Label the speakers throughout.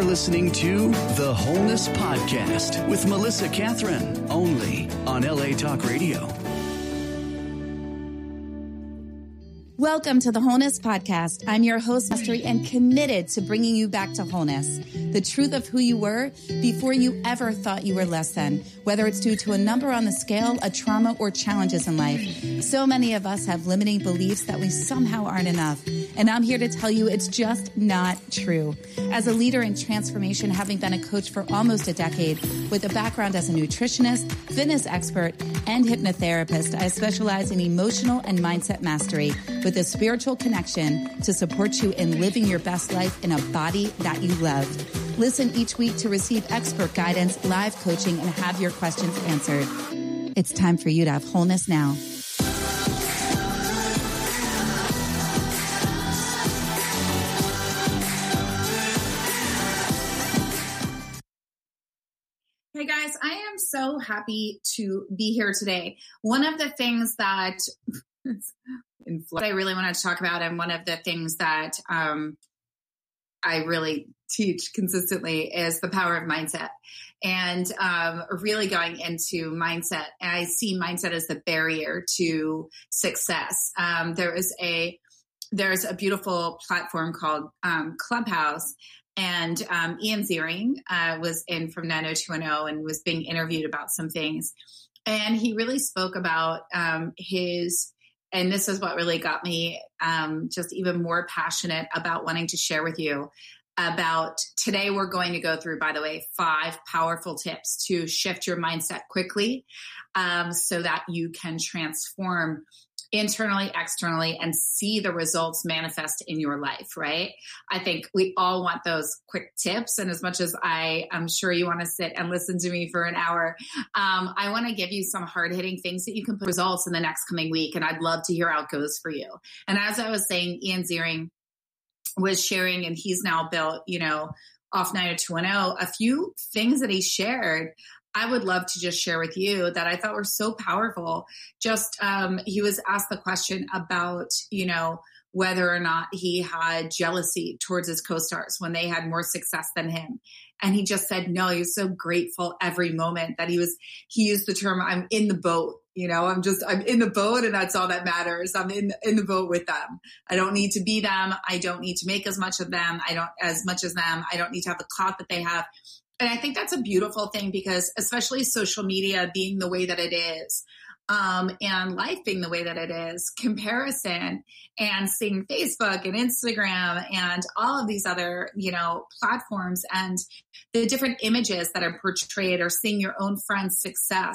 Speaker 1: listening to The Wholeness Podcast with Melissa Catherine, only on LA Talk Radio.
Speaker 2: Welcome to the Wholeness Podcast. I'm your host, Mastery, and committed to bringing you back to wholeness, the truth of who you were before you ever thought you were less than, whether it's due to a number on the scale, a trauma, or challenges in life. So many of us have limiting beliefs that we somehow aren't enough, and I'm here to tell you it's just not true. As a leader in transformation, having been a coach for almost a decade, with a background as a nutritionist, fitness expert, and hypnotherapist, I specialize in emotional and mindset mastery, with a spiritual connection to support you in living your best life in a body that you love. Listen each week to receive expert guidance, live coaching, and have your questions answered. It's time for you to have wholeness now. Hey guys, I am so happy to be here today. One of the things that I really want to talk about, and one of the things that I really teach consistently, is the power of mindset, and really going into mindset. And I see mindset as the barrier to success. There's a beautiful platform called Clubhouse, and Ian Ziering was in from 90210 and was being interviewed about some things, and he really spoke about and this is what really got me just even more passionate about wanting to share with you about today. We're going to go through, by the way, 5 powerful tips to shift your mindset quickly so that you can transform internally, externally, and see the results manifest in your life, right? I think we all want those quick tips. And as much as I'm sure you want to sit and listen to me for an hour, I want to give you some hard-hitting things that you can put results in the next coming week. And I'd love to hear how it goes for you. And as I was saying, Ian Ziering was sharing, and he's now built, off 90210, a few things that he shared I would love to just share with you that I thought were so powerful. Just he was asked the question about, whether or not he had jealousy towards his co-stars when they had more success than him. And he just said, no, he was so grateful every moment that he used the term, I'm in the boat. I'm in the boat, and that's all that matters. I'm in the boat with them. I don't need to be them. I don't need to make as much of them. As much as them. I don't need to have the clout that they have. And I think that's a beautiful thing, because especially social media being the way that it is, and life being the way that it is, comparison and seeing Facebook and Instagram and all of these other, platforms and the different images that are portrayed, or seeing your own friend's success,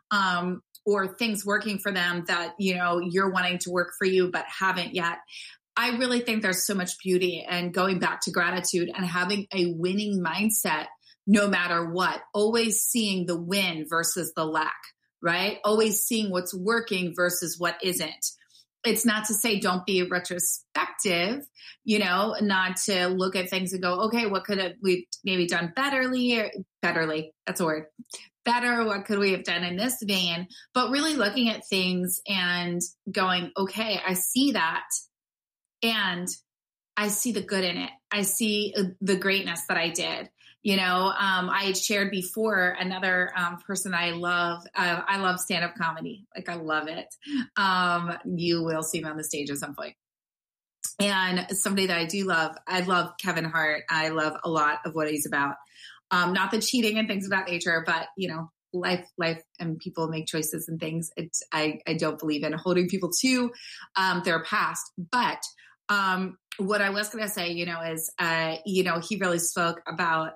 Speaker 2: or things working for them that, you're wanting to work for you, but haven't yet. I really think there's so much beauty in going back to gratitude and having a winning mindset. No matter what, always seeing the win versus the lack, right? Always seeing what's working versus what isn't. It's not to say don't be retrospective, not to look at things and go, okay, what could we maybe done betterly, that's a word, better, what could we have done in this vein? But really looking at things and going, okay, I see that, and I see the good in it. I see the greatness that I did. I had shared before another person I love. I love stand-up comedy. Like, I love it. You will see him on the stage at some point. And somebody that I do love, I love Kevin Hart. I love a lot of what he's about. Not the cheating and things of that nature, but, life and people make choices and things. I don't believe in holding people to their past. But what I was going to say, is, he really spoke about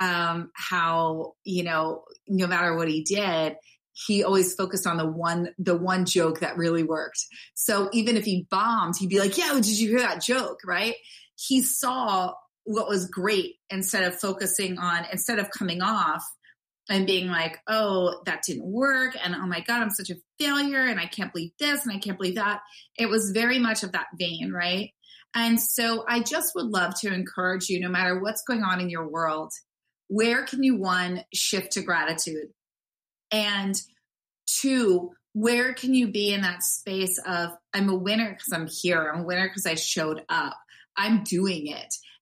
Speaker 2: how, no matter what he did, he always focused on the one joke that really worked. So even if he bombed, he'd be like, yeah, did you hear that joke? Right. He saw what was great instead of coming off and being like, oh, that didn't work. And oh my God, I'm such a failure. And I can't believe this. And I can't believe that. It was very much of that vein. Right. And so I just would love to encourage you, no matter what's going on in your world, where can you, 1, shift to gratitude? And 2, where can you be in that space of, I'm a winner because I'm here. I'm a winner because I showed up. I'm doing it.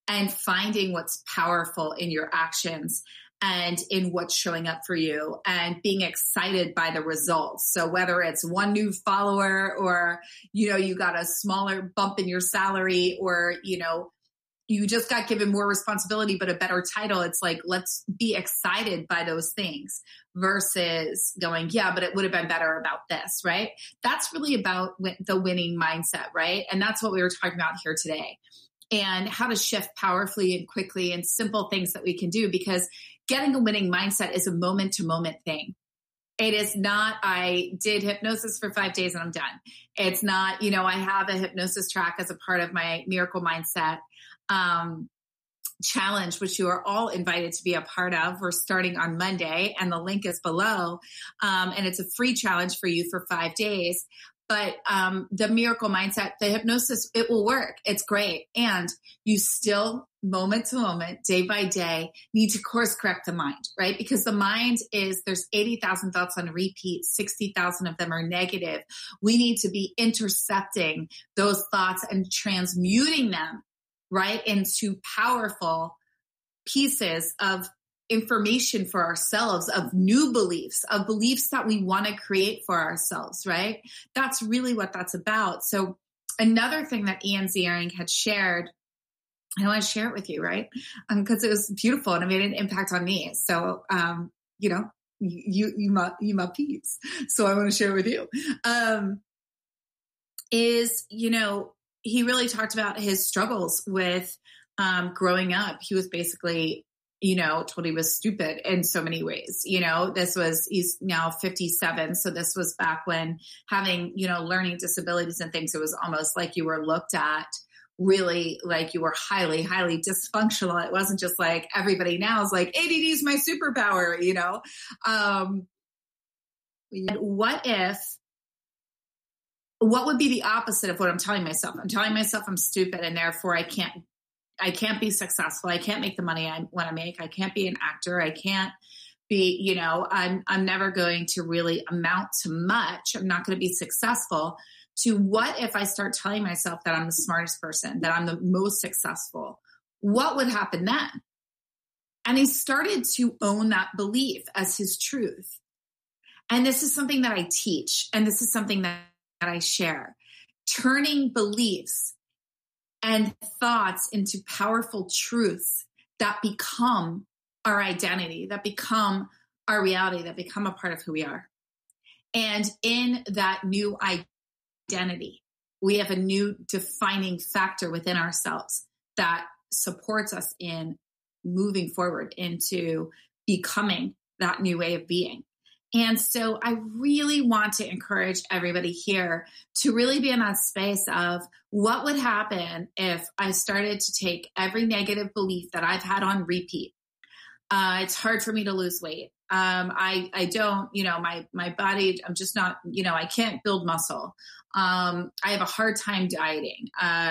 Speaker 2: and finding what's powerful in your actions and in what's showing up for you and being excited by the results. So whether it's one new follower or, you got a smaller bump in your salary or, you just got given more responsibility, but a better title. It's like, let's be excited by those things versus going, yeah, but it would have been better about this, right? That's really about the winning mindset, right? And that's what we were talking about here today, and how to shift powerfully and quickly and simple things that we can do, because getting a winning mindset is a moment to moment thing. It is not, I did hypnosis for 5 days and I'm done. It's not, I have a hypnosis track as a part of my Miracle Mindset challenge, which you are all invited to be a part of. We're starting on Monday and the link is below. And it's a free challenge for you for 5 days. But the Miracle Mindset, the hypnosis, it will work. It's great. And you still, moment to moment, day by day, need to course correct the mind, right? Because the mind there's 80,000 thoughts on repeat, 60,000 of them are negative. We need to be intercepting those thoughts and transmuting them, right, into powerful pieces of information for ourselves, of new beliefs, of beliefs that we want to create for ourselves, right? That's really what that's about. So another thing that Ian Ziering had shared, I want to share it with you, right? Because it was beautiful and it made an impact on me. So, you my peeps. So I want to share it with you. He really talked about his struggles with growing up. He was basically, told he was stupid in so many ways. He's now 57. So this was back when having, learning disabilities and things, it was almost like you were looked at really like you were highly, highly dysfunctional. It wasn't just like everybody now is like, ADD is my superpower, what would be the opposite of what I'm telling myself? I'm telling myself I'm stupid and therefore I can't be successful. I can't make the money I want to make. I can't be an actor. I can't be, I'm never going to really amount to much. I'm not going to be successful. To what if I start telling myself that I'm the smartest person, that I'm the most successful? What would happen then? And he started to own that belief as his truth. And this is something that I teach. And this is something that I share. Turning beliefs and thoughts into powerful truths that become our identity, that become our reality, that become a part of who we are. And in that new identity, we have a new defining factor within ourselves that supports us in moving forward into becoming that new way of being. And so I really want to encourage everybody here to really be in that space of what would happen if I started to take every negative belief that I've had on repeat. It's hard for me to lose weight. I don't, my body, I'm just not, I can't build muscle. I have a hard time dieting.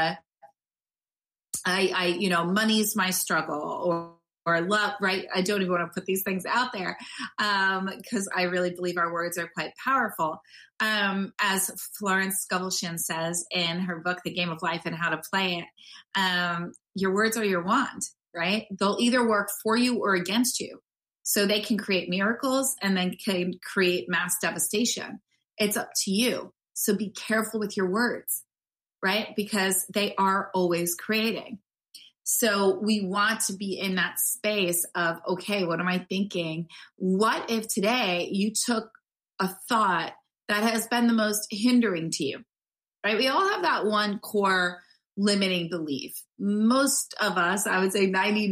Speaker 2: Money's my struggle or love, right? I don't even want to put these things out there because I really believe our words are quite powerful. As Florence Scovel-Shinn says in her book, The Game of Life and How to Play It, your words are your wand, right? They'll either work for you or against you. So they can create miracles and then can create mass devastation. It's up to you. So be careful with your words, right? Because they are always creating. So we want to be in that space of, okay, what am I thinking? What if today you took a thought that has been the most hindering to you, right? We all have that one core limiting belief. Most of us, I would say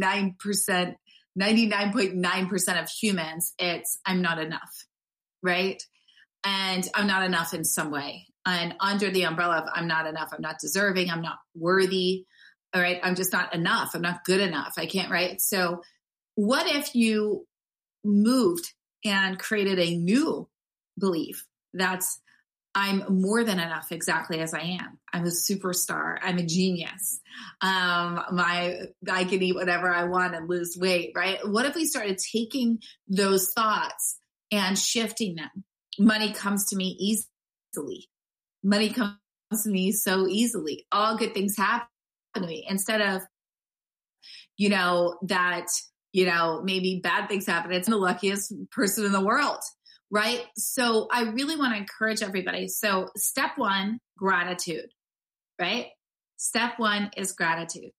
Speaker 2: 99.9% of humans, it's I'm not enough, right? And I'm not enough in some way. And under the umbrella of I'm not enough, I'm not deserving, I'm not worthy. All right. I'm just not enough. I'm not good enough. I can't, right? So what if you moved and created a new belief that's I'm more than enough exactly as I am. I'm a superstar. I'm a genius. I can eat whatever I want and lose weight, right? What if we started taking those thoughts and shifting them? Money comes to me easily. Money comes to me so easily. All good things happen to me instead of that, maybe bad things happen. It's the luckiest person in the world, right? So I really want to encourage everybody. So step one, gratitude, right? Step one is gratitude.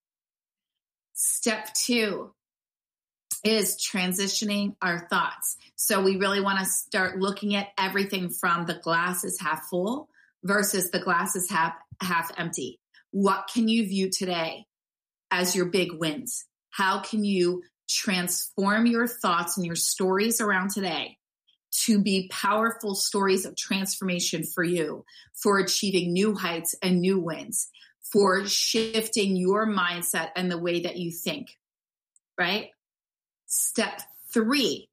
Speaker 2: Step two is transitioning our thoughts. So we really want to start looking at everything from the glass is half full versus the glass is half empty. What can you view today as your big wins? How can you transform your thoughts and your stories around today to be powerful stories of transformation for you, for achieving new heights and new wins, for shifting your mindset and the way that you think, right? Step three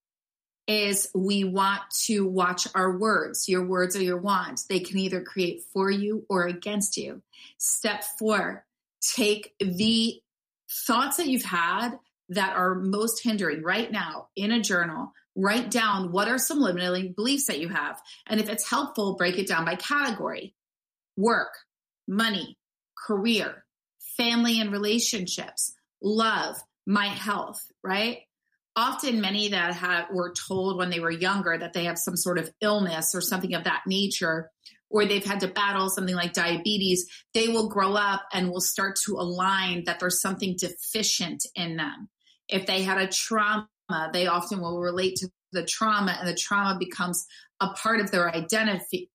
Speaker 2: is we want to watch our words. Your words are your wand. They can either create for you or against you. Step four, take the thoughts that you've had that are most hindering right now in a journal. Write down what are some limiting beliefs that you have. And if it's helpful, break it down by category: work, money, career, family and relationships, love, my health, right? Often many that were told when they were younger that they have some sort of illness or something of that nature, or they've had to battle something like diabetes, they will grow up and will start to align that there's something deficient in them. If they had a trauma, they often will relate to the trauma, and the trauma becomes a part of their identity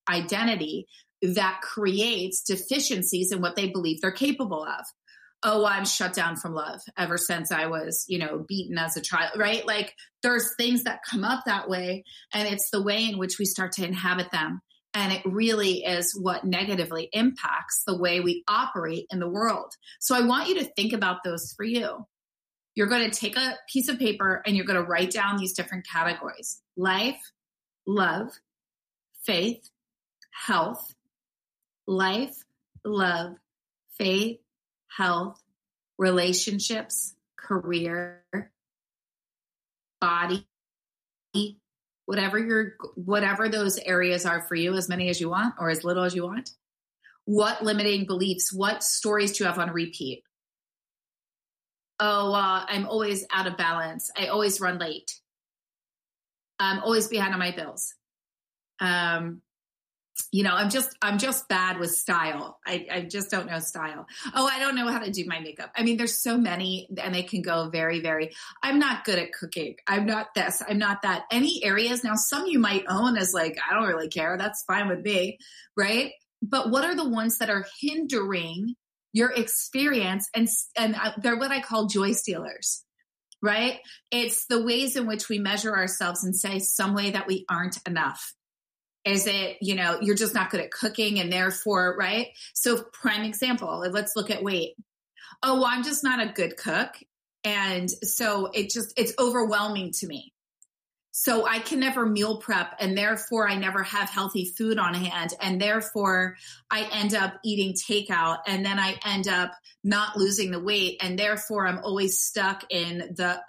Speaker 2: that creates deficiencies in what they believe they're capable of. Oh, I'm shut down from love ever since I was, beaten as a child, right? Like there's things that come up that way, and it's the way in which we start to inhabit them. And it really is what negatively impacts the way we operate in the world. So I want you to think about those for you. You're going to take a piece of paper and you're going to write down these different categories: life, love, faith, health. Life, love, faith, health, relationships, career, body, whatever those areas are for you, as many as you want or as little as you want. What limiting beliefs, what stories do you have on repeat? Oh, I'm always out of balance. I always run late. I'm always behind on my bills. I'm just bad with style. I just don't know style. Oh, I don't know how to do my makeup. I mean, there's so many, and they can go very, very, I'm not good at cooking. I'm not this, I'm not that. Any areas. Now, some you might own as like, I don't really care. That's fine with me. Right. But what are the ones that are hindering your experience? And they're what I call joy stealers, right? It's the ways in which we measure ourselves and say some way that we aren't enough. Is it, you're just not good at cooking and therefore, right? So prime example, let's look at weight. Oh, well, I'm just not a good cook. And so it's overwhelming to me. So I can never meal prep, and therefore I never have healthy food on hand. And therefore I end up eating takeout, and then I end up not losing the weight. And therefore I'm always stuck in the,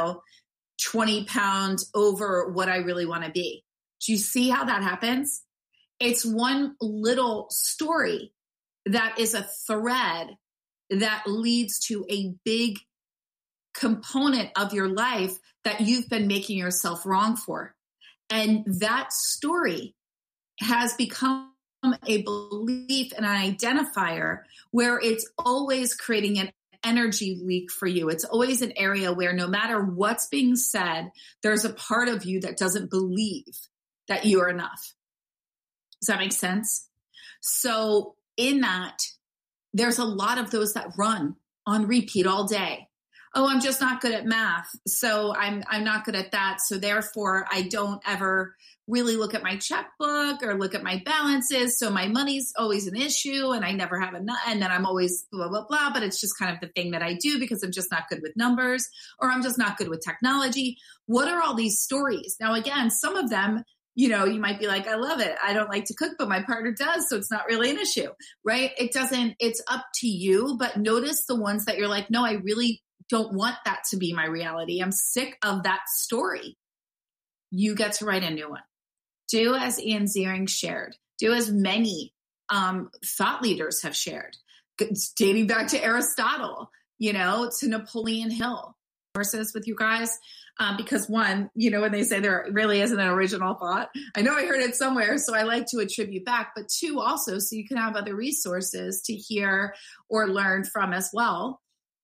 Speaker 2: 20 pounds over what I really want to be. Do you see how that happens? It's one little story that is a thread that leads to a big component of your life that you've been making yourself wrong for. And that story has become a belief and an identifier where it's always creating an energy leak for you. It's always an area where no matter what's being said, there's a part of you that doesn't believe that you are enough. Does that make sense? So in that, there's a lot of those that run on repeat all day. Oh, I'm just not good at math. So I'm not good at that. So therefore I don't ever really look at my checkbook or look at my balances. So my money's always an issue and I never have enough. And then I'm always blah, blah, blah. But it's just kind of the thing that I do because I'm just not good with numbers, or I'm just not good with technology. What are all these stories? Now, again, some of them, you might be like, I love it. I don't like to cook, but my partner does. So it's not really an issue, right? It's up to you, but notice the ones that you're like, no, I really don't want that to be my reality. I'm sick of that story. You get to write a new one. Do as Ian Ziering shared. Do as many thought leaders have shared. Dating back to Aristotle, to Napoleon Hill. Sources with you guys, because one, when they say there really isn't an original thought, I know I heard it somewhere, so I like to attribute back, but two, also, so you can have other resources to hear or learn from as well,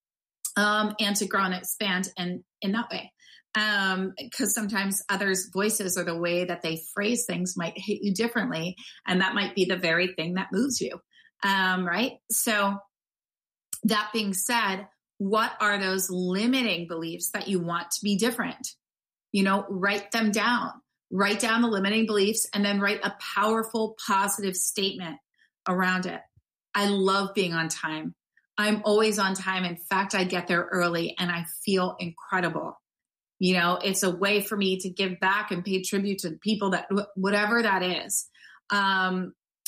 Speaker 2: and to grow and expand in that way. Because sometimes others' voices or the way that they phrase things might hit you differently, and that might be the very thing that moves you, right? So that being said, what are those limiting beliefs that you want to be different? Write them down. Write down the limiting beliefs and then write a powerful, positive statement around it. I love being on time. I'm always on time. In fact, I get there early and I feel incredible. It's a way for me to give back and pay tribute to people that, whatever that is. I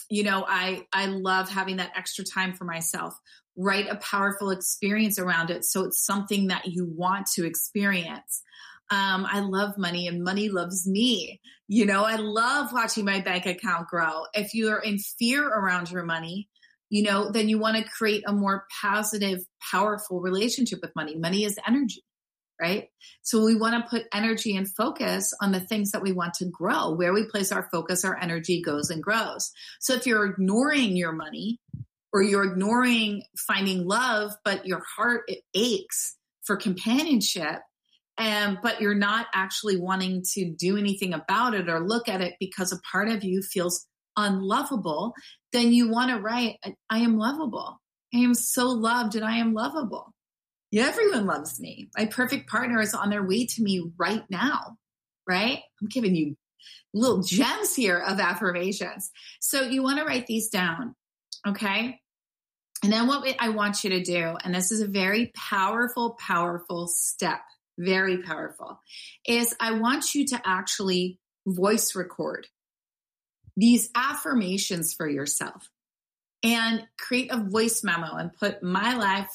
Speaker 2: love having that extra time for myself. Write a powerful experience around it so it's something that you want to experience. I love money and money loves me. I love watching my bank account grow. If you're in fear around your money, then you want to create a more positive, powerful relationship with money. Money is energy, right? So we want to put energy and focus on the things that we want to grow. Where we place our focus, our energy goes and grows. So if you're ignoring your money, or you're ignoring finding love, but your heart aches for companionship, but you're not actually wanting to do anything about it or look at it because a part of you feels unlovable, then you want to write, I am lovable. I am so loved and I am lovable. Yeah, everyone loves me. My perfect partner is on their way to me right now, right? I'm giving you little gems here of affirmations. So you want to write these down, okay? And then what I want you to do, and this is a very powerful, powerful step, very powerful, is I want you to actually voice record these affirmations for yourself and create a voice memo and put my life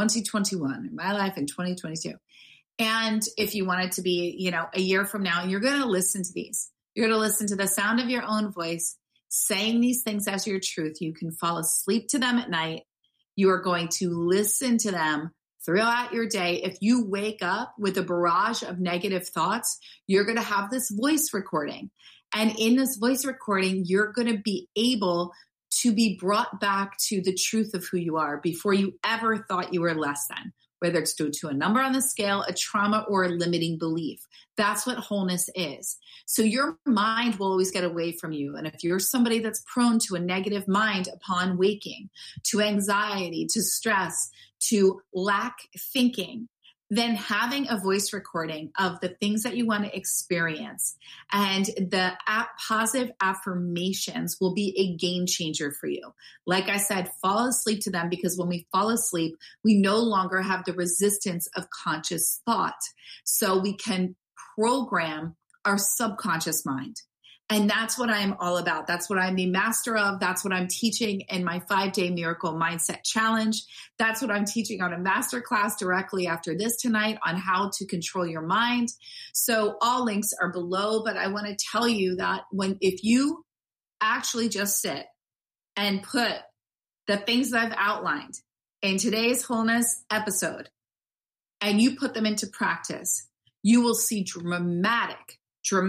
Speaker 2: 2021, my life in 2022. And if you want it to be, a year from now, you're going to listen to these. You're going to listen to the sound of your own voice saying these things as your truth. You can fall asleep to them at night. You are going to listen to them throughout your day. If you wake up with a barrage of negative thoughts, you're going to have this voice recording. And in this voice recording, you're going to be able to be brought back to the truth of who you are before you ever thought you were less than, whether it's due to a number on the scale, a trauma, or a limiting belief. That's what wholeness is. So your mind will always get away from you. And if you're somebody that's prone to a negative mind upon waking, to anxiety, to stress, to lack thinking, then having a voice recording of the things that you want to experience and the positive affirmations will be a game changer for you. Like I said, fall asleep to them, because when we fall asleep, we no longer have the resistance of conscious thought. So we can program our subconscious mind. And that's what I'm all about. That's what I'm the master of. That's what I'm teaching in my 5-day Miracle Mindset Challenge. That's what I'm teaching on a masterclass directly after this tonight on how to control your mind. So all links are below, but I want to tell you that if you actually just sit and put the things that I've outlined in today's wholeness episode and you put them into practice, you will see dramatic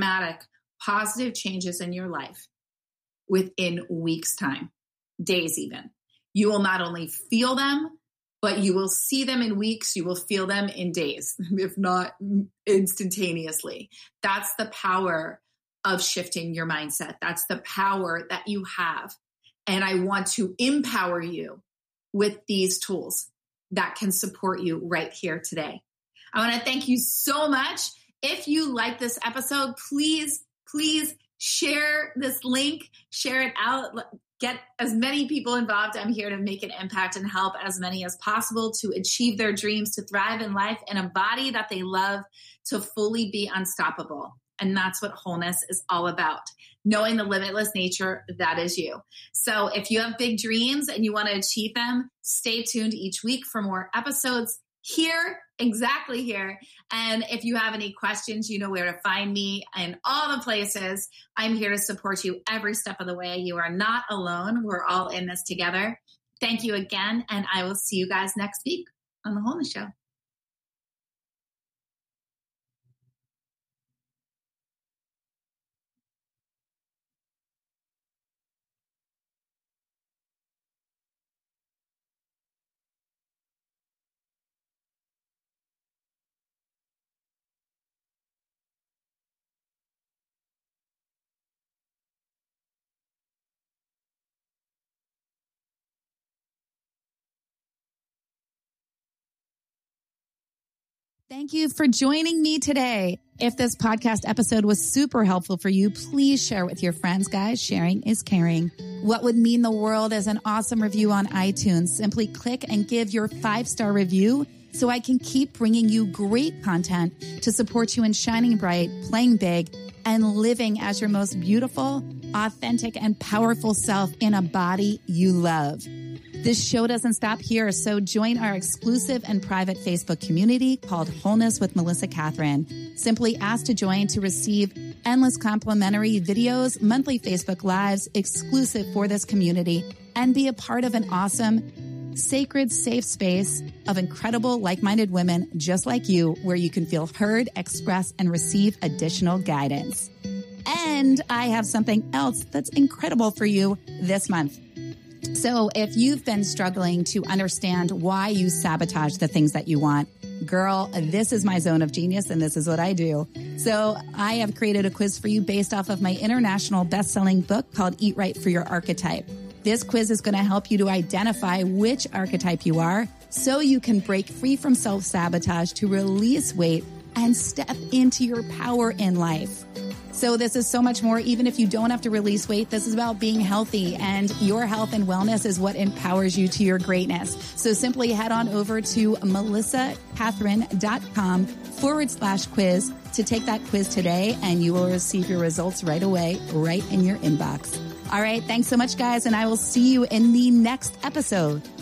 Speaker 2: positive changes in your life within weeks' time, days even. You will not only feel them, but you will see them in weeks. You will feel them in days, if not instantaneously. That's the power of shifting your mindset. That's the power that you have. And I want to empower you with these tools that can support you right here today. I want to thank you so much. If you like this episode, please share this link, share it out, get as many people involved. I'm here to make an impact and help as many as possible to achieve their dreams, to thrive in life in a body that they love, to fully be unstoppable. And that's what wholeness is all about. Knowing the limitless nature that is you. So if you have big dreams and you want to achieve them, stay tuned each week for more episodes here, exactly here. And if you have any questions, you know where to find me and all the places. I'm here to support you every step of the way. You are not alone. We're all in this together. Thank you again. And I will see you guys next week on The Wholeness Show.
Speaker 3: Thank you for joining me today. If this podcast episode was super helpful for you, please share with your friends, guys. Sharing is caring. What would mean the world is an awesome review on iTunes. Simply click and give your 5-star review so I can keep bringing you great content to support you in shining bright, playing big, and living as your most beautiful, authentic, and powerful self in a body you love. This show doesn't stop here, so join our exclusive and private Facebook community called Wholeness with Melissa Catherine. Simply ask to join to receive endless complimentary videos, monthly Facebook Lives exclusive for this community, and be a part of an awesome, sacred, safe space of incredible, like-minded women just like you, where you can feel heard, express, and receive additional guidance. And I have something else that's incredible for you this month. So if you've been struggling to understand why you sabotage the things that you want, girl, this is my zone of genius and this is what I do. So I have created a quiz for you based off of my international best-selling book called Eat Right for Your Archetype. This quiz is going to help you to identify which archetype you are so you can break free from self-sabotage to release weight and step into your power in life. So this is so much more. Even if you don't have to release weight, this is about being healthy, and your health and wellness is what empowers you to your greatness. So simply head on over to melissacatherine.com/quiz to take that quiz today, and you will receive your results right away, right in your inbox. All right. Thanks so much, guys. And I will see you in the next episode.